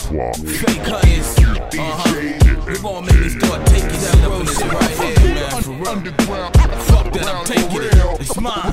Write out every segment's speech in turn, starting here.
Fake hunters. We gon' make me start taking shit up in this shit right here, man. For real. Fuck that, I'm taking it. It's mine.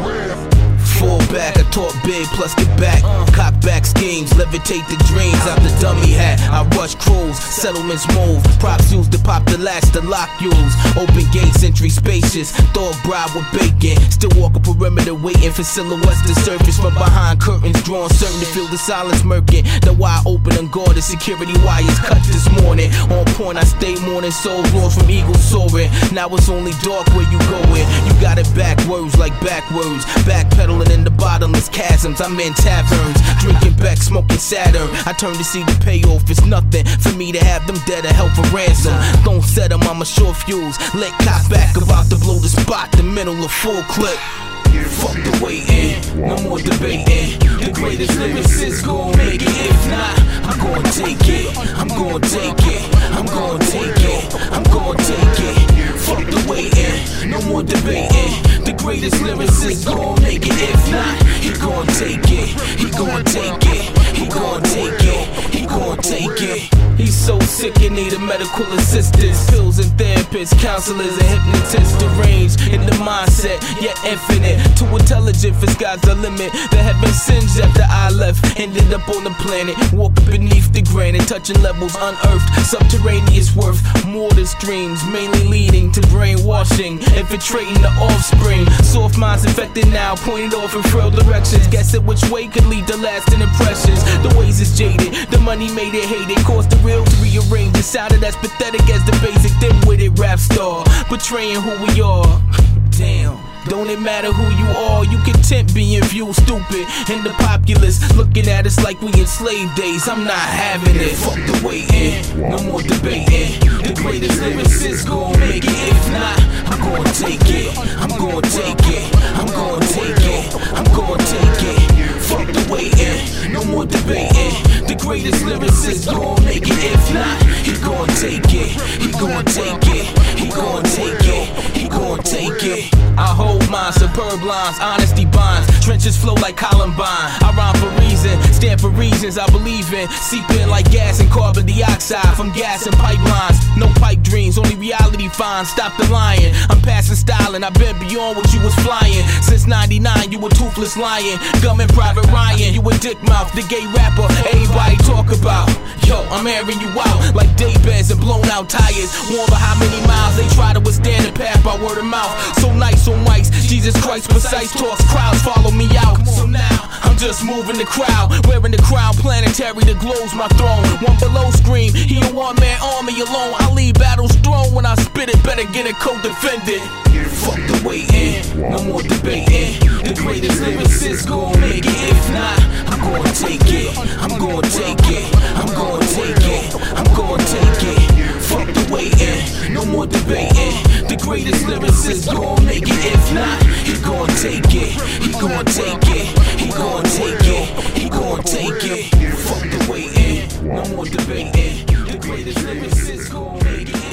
Fall back, I talk big, plus get back. Cock back schemes, levitate the dreams out the dummy hat. I rush crews, settlements move. Props used to pop the latch, the lock use. Open gates, entry spacious. Dog bride with bacon. Still walk a perimeter waiting for silhouettes to surface from behind curtains drawn, certain to feel the silence murking. The wide open unguarded security wires cut this morning. On point, I stay mourning souls lost from eagles soaring. Now it's only dark where you going. You got it backwards like backwards. Backpedaling in the bottomless chasms. I'm in taverns, drinking back, smoking Saturn. I turn to see the payoff. It's nothing for me to have them dead or held for ransom. Don't set them, I'm a short fuse. Let cops back about to blow the spot. The middle of full clip. Fuck the waiting, no more debating. The greatest lyricist gon' make it. If not, I'm gon' take it. I'm gon' take it. I'm gon' take it. I'm gon' take it. Fuck the waiting, no more debating. The greatest lyricist gon' make it. If not, he gon' take it. He gon' take it. He gon' take it. He gon' take it. He's so sick in need of medical assistance. Pills and therapists, counselors and hypnotists. Deranged in the mindset, yet infinite. Too intelligent for sky's the limit. The heaven singed after I left. Ended up on the planet, walking beneath the granite. Touching levels unearthed, subterraneous worth. More than streams, mainly leading to brainwashing. Infiltrating the offspring. Soft minds infected now, pointed off in frail directions. Guessing which way could lead to lasting impressions. The ways is jaded, the money made it hated. Caused the real to rearrange. It sounded as pathetic as the basic dim-witted rap star, betraying who we are. Damn. Don't it matter who you are, you content being viewed stupid. And the populace looking at us like we in slave days. I'm not having it. Fuck the waiting, no more debating. The greatest lyricist gon' make it. If not, I'm gon' take it. I'm gon' take it. I'm gon' take it. I'm gon' take it. Fuck the waiting, no more debating. The greatest lyricist gon' make it. If not, he gon' take it. He gon' take it. He gon' take it. He gon' take it. I hold mine, superb lines, honesty bonds. Trenches flow like Columbine. I rhyme for reason, stand for reasons I believe in. Seep in like gas and carbon dioxide from gas and pipelines. No pipe dreams, only reality finds. Stop the lying, I'm passing styling. I've been beyond what you was flying. Since 99, you a toothless lion. Gunman Private Ryan, you a dick mouth, the gay rapper everybody talk about. Yo, I'm airing you out like daybeds and blown out tires. Wonder how many miles they try to withstand the path by word of mouth. So nice on mics, Jesus Christ precise talks, crowds follow me out. So now, I'm just moving the crowd, wearing the crown planetary that glows my throne. One below scream, he a one-man army alone. I leave battles thrown when I spit it, better get it co-defended. Fuck the waiting, no more debating. The greatest lyricist gon' make it. If not, I'm gon' take it. I'm gon' take it. I'm gon' take it. I'm gon' take it. Fuck the waiting, no more debating. The greatest lyricist gon' make it. If not, he gon' take it. He gon' take it. He gon' take it. He gon' take it. Fuck the waiting, no more debating. The greatest lyricist gon' make it.